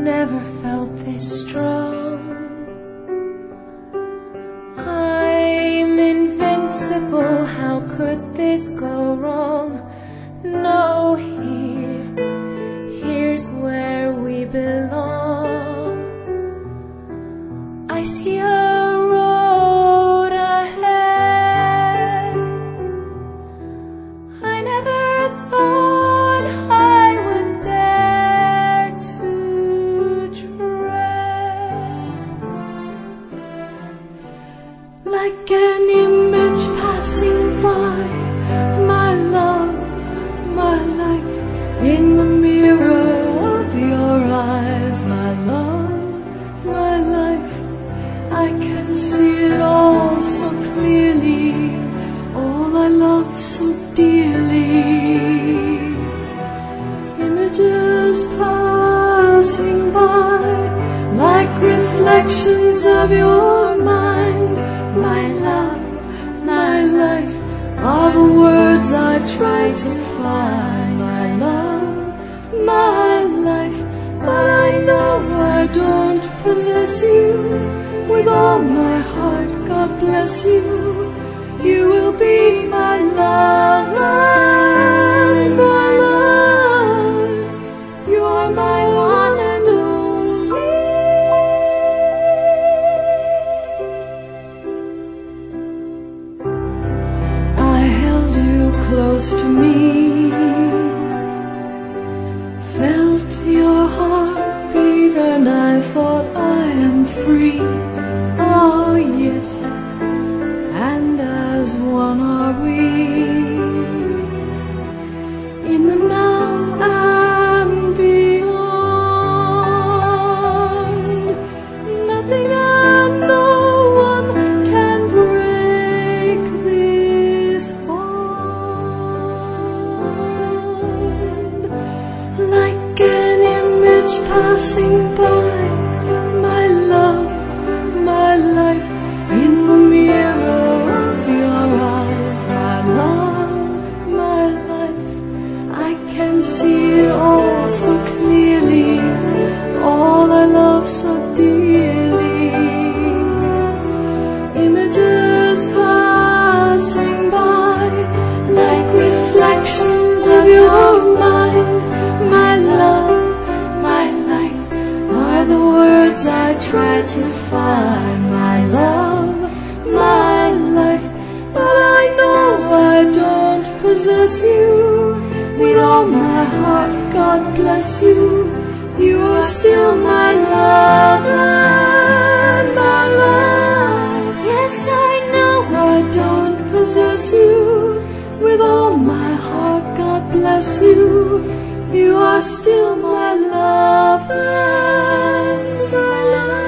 never felt this strong. I'm invincible, how could this go wrong? No, here's where we belong. I see a road ahead I never thought I would dare to tread. Like an image passing by, my love, my life, in the mirror of your eyes, my love, my life. I can see it all so clearly, all I love so dearly. Images passing by, like reflections of your mind. My love, my life, are the words I try to find. My love, my life, but I know I don't possess you. With all my heart, God bless you. You will be my love and my life. You are my one and only. I held you close to me, felt your heartbeat, and I thought I am free. Oh yes, and as one are we, in the now and beyond. Nothing and no one can break this bond. Like an image passing by, my love, my life, in the mirror of your eyes. My love, my life, I can see it all so clearly, all I love so dearly. Images passing by, like reflections of your mind. My love, my life, are the words I try to find. My love, my life, but I know I don't possess you. With all my heart, God bless you. You are still my love and my life. Yes, I know I don't possess you. With all my heart, God bless you. You are still my love and my life.